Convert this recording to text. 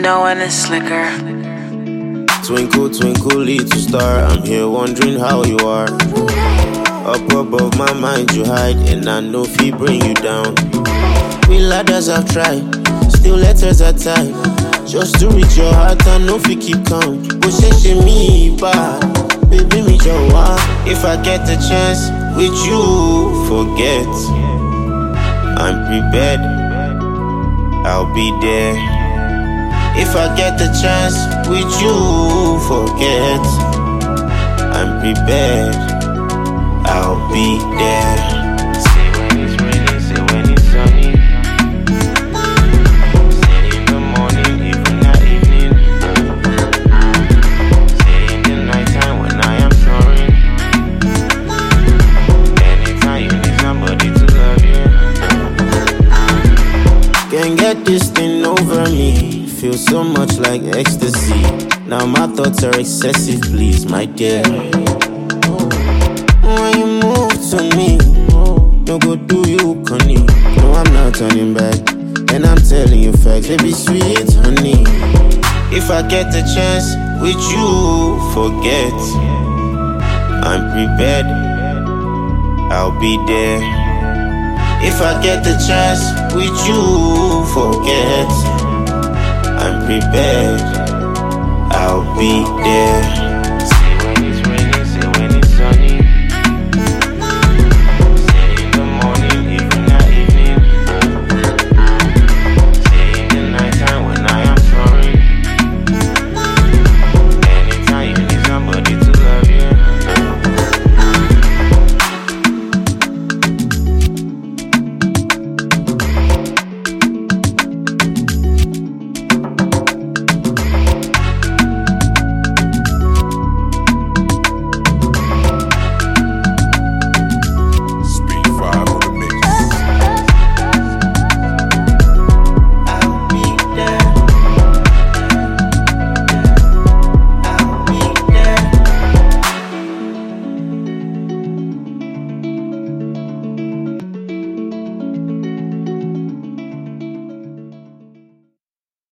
know when it's slicker. Twinkle, twinkle, little star, I'm here wondering how you are. Up above my mind you hide, and I know if he bring you down. We ladders have tried, still letters are tied. Just to reach your heart, I know if you keep calm. Push me back, baby, me your wife. If I get the chance with you, forget. I'm prepared, I'll be there. If I get the chance with you, forget. I'm prepared, I'll be there. Say when it's raining, say when it's sunny. Say in the morning, even that evening. Say in the nighttime when I am snoring. Anytime you need somebody to love you. Can't get this thing over me. Feel so much like ecstasy. Now my thoughts are excessive, please, my dear. When you move to me, no go do you, honey. No, I'm not turning back, and I'm telling you facts, baby, sweet honey. If I get the chance with you, forget. I'm prepared, I'll be there. If I get the chance with you, forget. I'm prepared, I'll be there.